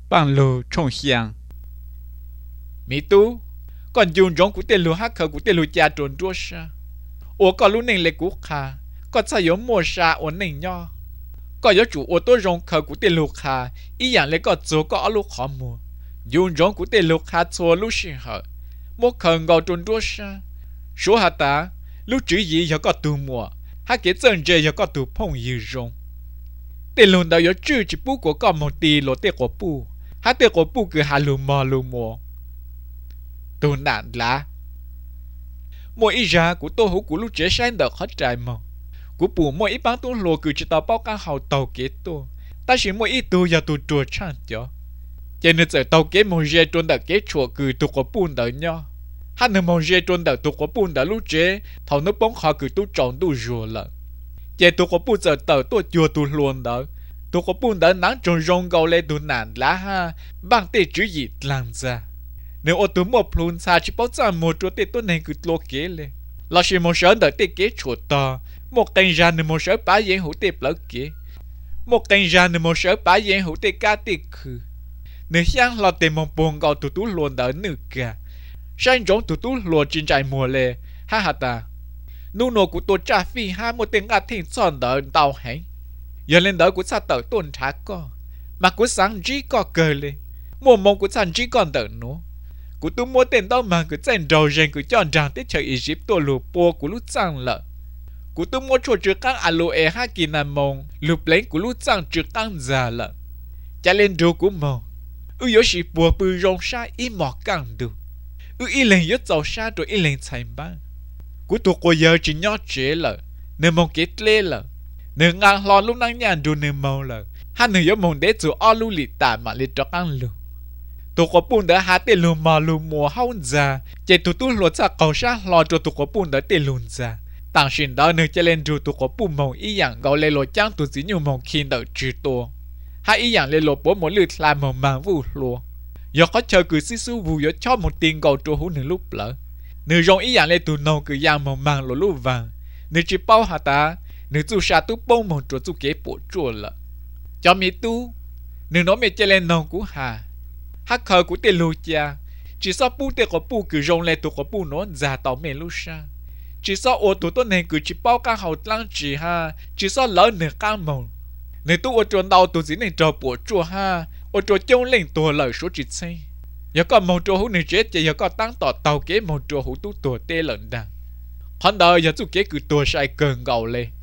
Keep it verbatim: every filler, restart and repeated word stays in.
bằng lô trong xiang mỹ tu còn dùng giống của tên lô hát khờ của tên lô cha trốn đua sa ủa còn lúc này lấy cú khà còn sao giống mua sa ổn này nho còn giống chủ ô tô giống khờ của tên lô khà ý dạng lấy còn số có lúc khó mua dùng giống của tên lô khà xua lúc sinh hở một khờ ngầu trốn đua sa số hạt ta lúc chữ gì giờ có từ mùa hát cái chân dây giờ có từ phong như rong tên lô đó giờ chữ chỉ bút của con một tì lô tên của bút hát tên của bút cứ hà lù mò lù mò tôi nạn lá mỗi ý ra của tôi hữu của lúc trẻ sáng đợt hết trại mà của bù mỗi ý bán tôi lùa cứ chỉ tao bao cá hậu tàu kế tôi ta chỉ mỗi ý tôi giờ tôi chùa chăn cho cho nên giờ tàu kế một dê trôn đợt kế chùa cứ tôi có bùn đợt nhau hắn nên một dê trôn đợt tôi có bùn đợt lúc trẻ thầu nó bóng họ cứ tôi chọn tôi rùa lận giờ tôi có bùn giờ tàu tôi chùa tôi luôn đợt tôi có bùn đợt nắng tròn rong gầu lên tôi nạn lá ha bằng tê chữ gì làm ra nếu ô tô một plun xa chỉ bảo rằng một chỗ tết tôi nên cứ lo kế lên là chỉ một số đợt tết kế chuột to một cành ra nên một số bá diện hữu tết lỡ kế một cành ra nên một số bá diện hữu tết cá tết khử nếu sang là tết một buồn gạo tụt tụt luôn đỡ nửa cả sang giống tụt tụt luôn trên trái mùa lệ ha ha ta nô nô của tôi trả phi ha một tiếng ngắt thiên son đỡ tàu hãy giờ lên đỡ của sa tờ tôn thác co mà của sáng chỉ có cờ lên một mong của sáng chỉ còn đỡ nữa của tôi mua tiền đâu mà cứ dành đầu rèn cứ chọn rằng tết trời Egypt tôi lụp po của lúc sang lợ của tôi mua chuột trước các aloe ha kỳ nam mông lụp lấy của lúc sang trước các già lợ trả lên đồ của mông ư yếu sĩ bùa bư rong sa y mọt càng được ư y lên yếu giàu sa rồi y lên thành bán của tôi có giờ chỉ nhót chế lợ nên mông kết lê lợ nên ngang lo lúc năng nhàn đồ nên mông lợ hắn nên yếu mông để chủ o lu lì tả mà lên trọc ăn lụ tôi có bùn đã há tên lùm mà lùm mùa hao ra chạy tụi tôi lột ra cầu sát lo cho tôi có bùn đã tên lùn ra tàng xin đó nơi chạy lên rồi tôi có bùn màu ý dạng gọi lên lột trang tụi dĩ nhiều màu khi đợi trừ tôi hai ý dạng lên lột bố mỗi lượt làm màu màng vụ lùa giờ có chờ cứ xí xú vụ cho một tiền gọi trù hú nửa lúc lỡ nửa rong ý dạng lên tụi nâu cứ dạng màu màng lột lúc vàng nửa chỉ bao hả ta nửa chú xa tú bông màu trù chú kế bộ chùa lợ cho mi tu nửa nó mẹ chạy lên nâu của hà hát khờ của tên lô cha chỉ sao bu tên của bu cứ rong lên tụ của bu nó già tàu mẹ lúc sa chỉ sao ô tụ tôi này cứ chỉ bao cá hậu lăng chỉ ha chỉ sao lỡ nửa cá màu nửa tụ ô tròn đầu tụ gì này trò bộ chua ha ô trò châu lên tụ lời số chỉ xây giờ có màu trò hú nửa chết giờ có tăng tọt tàu kế màu trò hú tụ tụ tê lợn đằng hắn đời giờ tụ kế cứ tụ sai cơn gầu lên